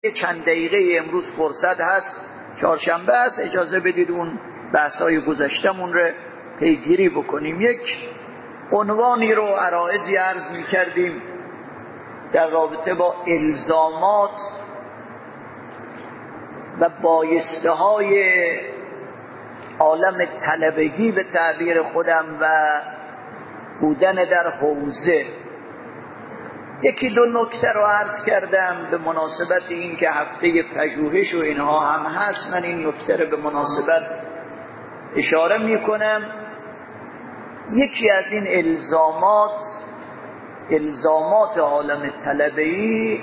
چند دقیقه امروز فرصت هست، چهارشنبه است، اجازه بدید اون بحث‌های گذشتمون رو پیگیری بکنیم. یک عنوانی رو عرایضی عرض می‌کردیم در رابطه با الزامات و بایسته‌های عالم طلبگی به تعبیر خودم و بودن در حوزه. یکی دو نکته رو عرض کردم به مناسبت این که هفته پژوهش و اینها هم هست. من این نکته رو به مناسبت اشاره میکنم. یکی از این الزامات عالم طلبه‌ای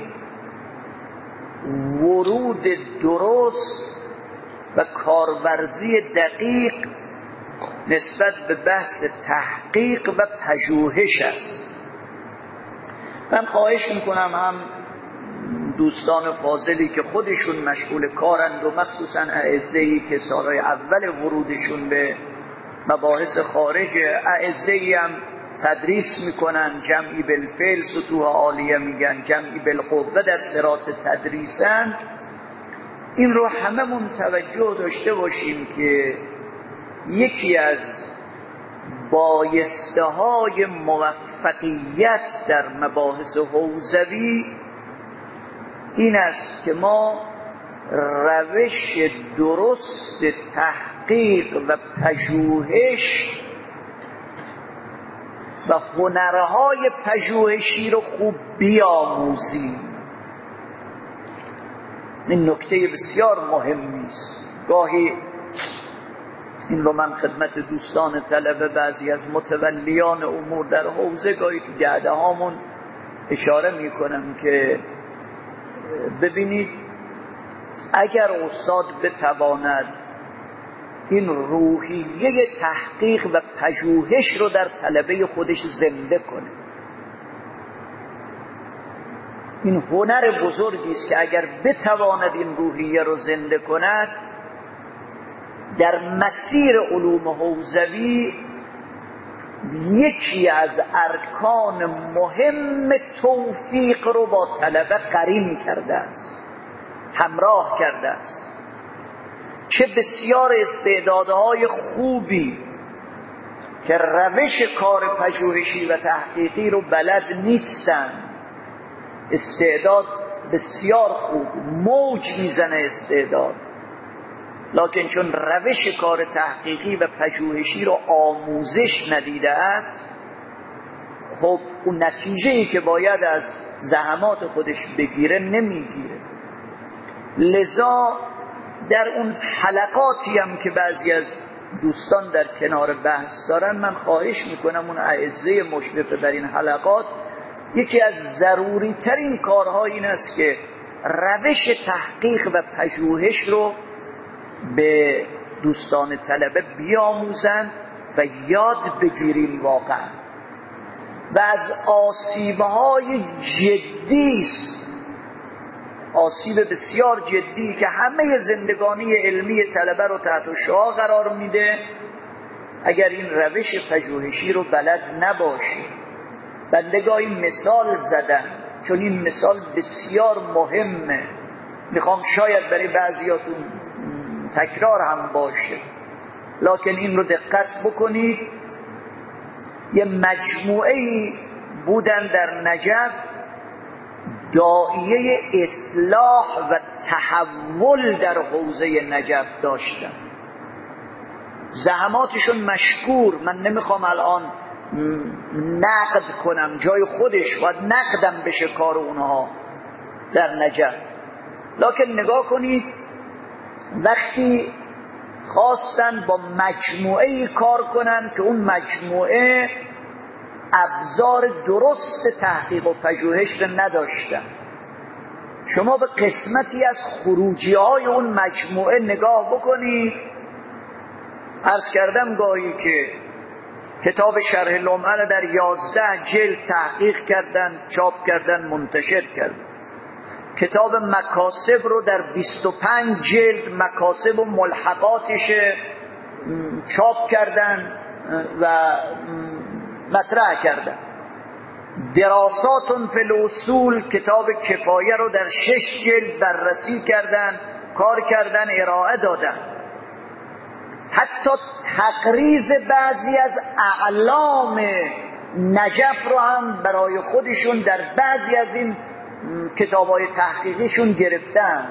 ورود درست و کارورزی دقیق نسبت به بحث تحقیق و پژوهش است. من خواهش میکنم هم دوستان فاضلی که خودشون مشغول کارند و مخصوصا اعزه‌ای که سالهای اول ورودشون به مباحث خارج، اعزه‌ای هم تدریس میکنن، جمعی بالفعل سطوح عالیه میگن، جمعی بالقوه در صراط تدریسن، این رو هممون توجه داشته باشیم که یکی از بایسته‌های موفقیت در مباحث حوزوی این است که ما روش درست تحقیق و پژوهش و هنرهای پژوهشی رو خوب بیاموزیم. این نکته بسیار مهمی است. گاهی این رو من خدمت دوستان طلبه، بعضی از متولیان امور در حوزه، گاهی تو گرده هامون اشاره میکنم که ببینید اگر استاد بتواند این روحیه تحقیق و پژوهش رو در طلبه خودش زنده کنه، این هنر بزرگی است که اگر بتواند این روحیه رو زنده کند، در مسیر علوم حوزوی یکی از ارکان مهم توفیق رو با طلبه قرین کرده است، همراه کرده است. چه بسیار استعدادهای خوبی که روش کار پژوهشی و تحقیقی رو بلد نیستن، استعداد بسیار خوب موج میزنه استعداد، لکن چون روش کار تحقیقی و پژوهشی رو آموزش ندیده است، خب اون نتیجه‌ای که باید از زحمات خودش بگیره نمیگیره. لذا در اون حلقاتی هم که بعضی از دوستان در کنار بحث دارن، من خواهش میکنم اون اعزه مشرف بر این حلقات، یکی از ضروری ترین کارها این است که روش تحقیق و پژوهش رو به دوستان طلبه بیاموزن و یاد بگیریم واقعا. و از آسیب‌های جدی است، آسیب بسیار جدی که همه زندگانی علمی طلبه رو تحت شعاع قرار میده اگر این روش پژوهشی رو بلد نباشی. بندگاهی مثال زدن، چون این مثال بسیار مهمه، میخوام شاید برای بعضیاتون تکرار هم باشه، لکن این رو دقت بکنید. یه مجموعه‌ای بودن در نجف، داعیه اصلاح و تحول در حوزه نجف داشتن، زحماتشون مشکور، من نمیخوام الان نقد کنم، جای خودش باید نقدم بشه کار اونها در نجف، لکن نگاه کنید وقتی خواستن با مجموعه کار کنن که اون مجموعه ابزار درست تحقیق و پژوهش رو نداشتن، شما به قسمتی از خروجی های اون مجموعه نگاه بکنید. عرض کردم گاهی که کتاب شرح لمعه رو در 11 جلد تحقیق کردن، چاپ کردن، منتشر کردن. کتاب مکاسب رو در 25 جلد مکاسب و ملحقاتش چاپ کردن و مطرح کردن. دراسات فی الاصول کتاب کفایه رو در 6 جلد بررسی کردن، کار کردن، ارائه دادن. حتی تقریض بعضی از اعلام نجف رو هم برای خودشون در بعضی از این کتاب‌های تحقیقیشون گرفتن.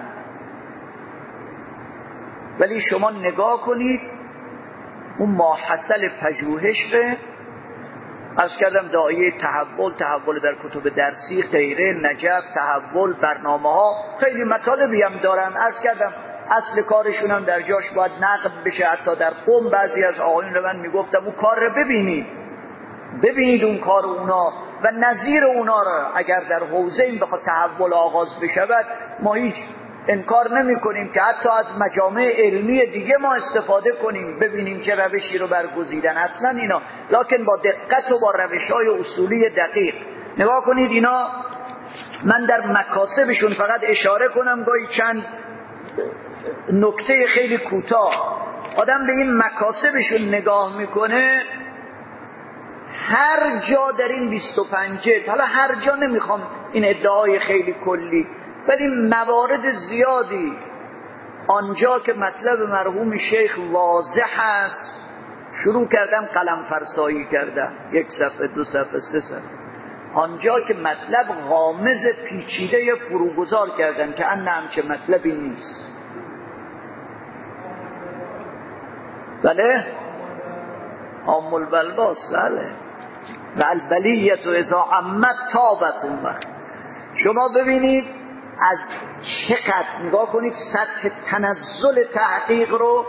ولی شما نگاه کنید اون ماحصل پژوهش عرض کردم داعیه تحول در کتب درسی، غیره، نجف، تحول، برنامه ها، خیلی مطالبی هم دارن. عرض کردم اصل کارشون هم در جاش باید نقد بشه. حتی در قم بعضی از آقایون رو من میگفتم اون کار رو ببینید اون کار اونا و نظیر اونا رو. اگر در حوزه این بخواد تحول آغاز بشود ما هیچ انکار نمی کنیم که حتی از مجامع علمی دیگه ما استفاده کنیم، ببینیم چه روشی رو برگزیدن اصلا اینا، لکن با دقت و با روش‌های اصولی دقیق. نگاه کنید اینا، من در مکاسبشون فقط اشاره کنم گاهی چند نکته خیلی کوتاه. آدم به این مکاسبشون نگاه میکنه، هر جا در این 25 جلد، حالا هر جا نمیخوام این ادعای خیلی کلی، ولی موارد زیادی آنجا که مطلب مرحوم شیخ واضح است شروع کردم قلم فرسایی کردم، 1 صفحه 2 صفحه 3 صفحه. آنجا که مطلب غامض پیچیده فروگذار کردن که ان همچه مطلبی نیست. بله عام البلباس، بله و البلیت و اذا عمت تابت. اون وقت شما ببینید از چقدر نگاه کنید سطح تنزل تحقیق رو.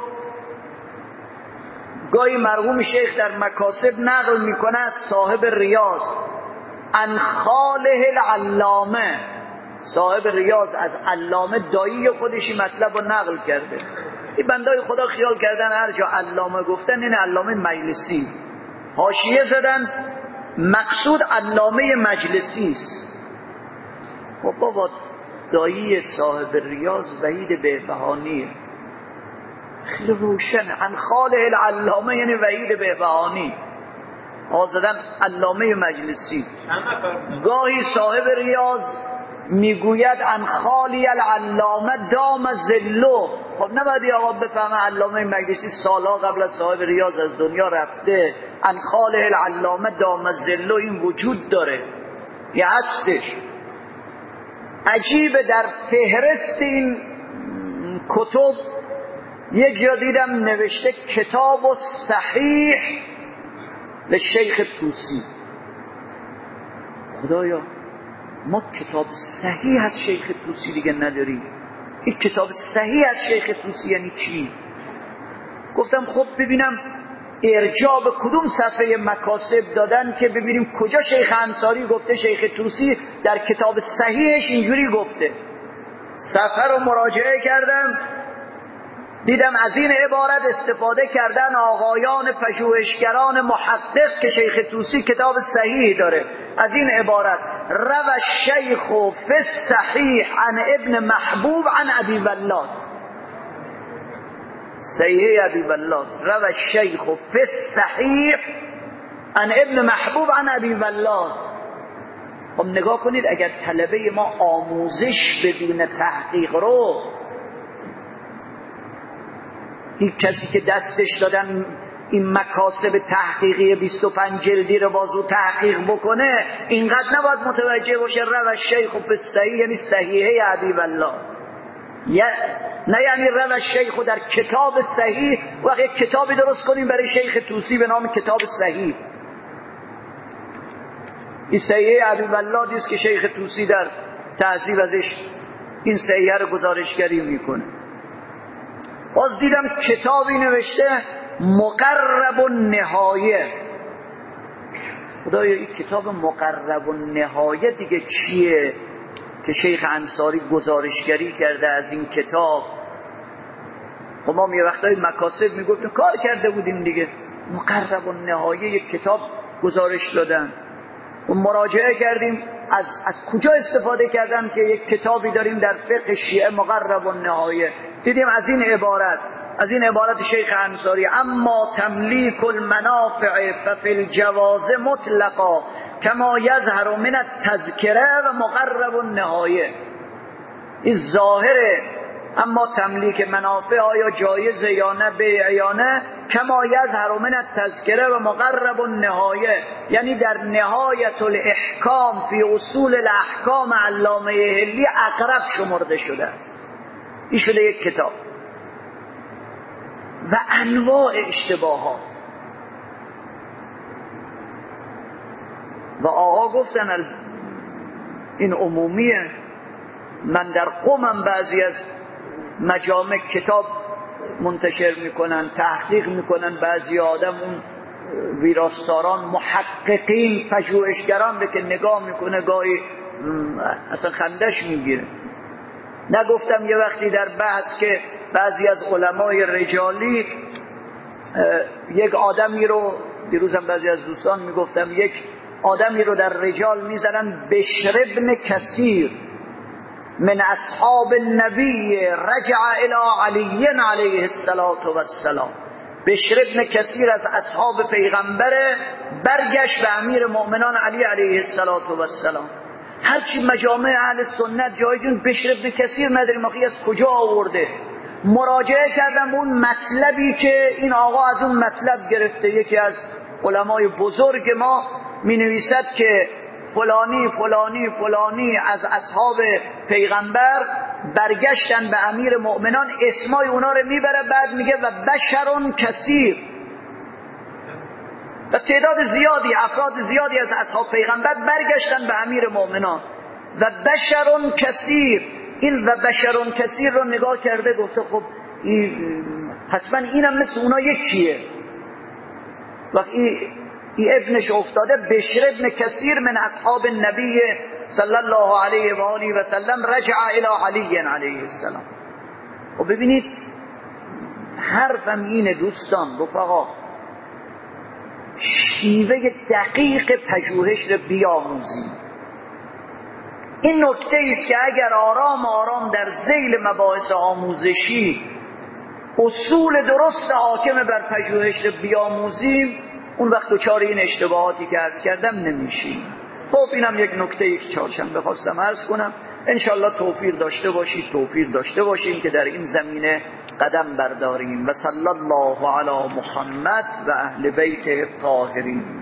گاهی مرحوم شیخ در مکاسب نقل میکنه از صاحب ریاض عن خاله العلامه، صاحب ریاض از علامه دایی خودشی مطلب رو نقل کرده. این بندای خدا خیال کردن هر جا علامه گفتن این علامه مجلسی، حاشیه زدن مقصود علامه مجلسی است. خب بابا دایی صاحب ریاض وحید بهبهانیه، خیلی روشنه. عن خاله العلامه یعنی وحید بهبهانی، زدن علامه مجلسی. گاهی صاحب ریاض میگوید عن خالی العلامه دام ذلو. خب نباید آقا بفهمه علامه مجلسی سالها قبل از صاحب ریاض از دنیا رفته. عن خاله العلامه دام ذلو این وجود داره، یه هستش. عجیبه در فهرست این کتب یک جا دیدم نوشته کتاب صحیح به شیخ طوسی. خدایا ما کتاب صحیح از شیخ طوسی دیگه نداریم. این کتاب صحیح از شیخ طوسی یعنی چی؟ گفتم خب ببینم ارجاع به کدوم صفحه مکاسب دادن که ببینیم کجا شیخ انصاری گفته شیخ طوسی در کتاب صحیحش اینجوری گفته. صفحه رو مراجعه کردم، دیدم از این عبارت استفاده کردن آقایان پژوهشگران محقق که شیخ طوسی کتاب صحیح داره. از این عبارت روى الشیخ فی الصحیح عن ابن محبوب عن ابی ولاد، صحیح ابی ولاد، روى الشیخ فی الصحیح عن ابن محبوب عن ابی ولاد. خب نگاه کنید اگر طلبه ما آموزش بدون تحقیق رو، این کسی که دستش دادن این مکاسب تحقیقی 25 جلدی رو بازو تحقیق بکنه اینقدر نباید متوجه باشه روى الشیخ فی الصحیح یعنی صحیحه ابی ولاد، نه یعنی روى الشیخ در کتاب صحیح. و یک کتابی درست کنیم برای شیخ طوسی به نام کتاب صحیح. این صحیحه ابی ولادی است که شیخ طوسی در تهذیب ازش این صحیحه رو گزارشگری میکنه. باز دیدم کتابی نوشته مقرب النهایه. خدایا این کتاب مقرب النهایه دیگه چیه که شیخ انصاری گزارشگری کرده از این کتاب؟ خب ما یه وقتای مکاسب میگفتیم کار کرده بودیم دیگه. مقرب النهایه یک کتاب گزارش دادن و مراجعه کردیم از کجا استفاده کردن که یک کتابی داریم در فقه شیعه مقرب النهایه. دیدیم از این عبارت شیخ انصاری اما تملیک المنافع ففی الجواز مطلقا کما یظهر من التذکره و مقرب النهایه. این ظاهره، اما تملیک منافع آیا جایزه یا نه، بیع یا نه. کما یظهر من التذکره و مقرب النهایه، یعنی در نهایت الاحکام فی اصول الاحکام علامه حلی اقرب شمرده شده است. این شده یک کتاب و انواع اشتباهات. و آقا گفتن این عمومیه. من در قومم بعضی از مجامع کتاب منتشر میکنن، تحقیق میکنن، بعضی آدم اون ویراستاران محققین پژوهشگران رو که نگاه میکنه گاهی اصلا خندش میگیره. نگفتم یه وقتی در بحث که بعضی از علمای رجالی یک آدمی رو، دیروزم بعضی از دوستان میگفتم، یک آدمی رو در رجال میزنن، بشر ابن کثیر من اصحاب النبی رجع الى علی علیه السلام. بشر ابن کثیر از اصحاب پیغمبر برگشت به امیر مؤمنان علی علیه السلام. هرچی مجامع اهل سنت جایدون بشر ابن کثیر نداریم، آخی از کجا آورده؟ مراجعه کردم به اون مطلبی که این آقا از اون مطلب گرفته. یکی از علمای بزرگ ما می نویسد که فلانی فلانی فلانی از اصحاب پیغمبر برگشتن به امیر مؤمنان، اسمای اونا رو میبره، بعد میگه و بشرون کثیر، و تعداد زیادی، افراد زیادی از اصحاب پیغمبر برگشتن به امیر مؤمنان و بشرون کثیر. این و بشرون کثیر رو نگاه کرده، گفته خب حتما اینم مثل اونا یکیه. وقتی این ابنش افتاده بشر ابن کثیر من اصحاب النبی صلی الله علیه و آله و سلم رجع الی علی علیه السلام. و ببینید حرفم اینه دوستان، رفقا، شیوه دقیق پژوهش رو بیاموزیم. این نکته است که اگر آرام آرام در ذیل مباحث آموزشی اصول درست حاکم بر پژوهش رو بیاموزیم، اون وقت دچار این اشتباهاتی که عرض کردم نمیشیم. خب اینم یک نکته که چهارشنبه خواستم عرض کنم. انشالله توفیق داشته باشیم که در این زمینه قدم برداریم. و صلی الله علی محمد و اهل بیته الطاهرین.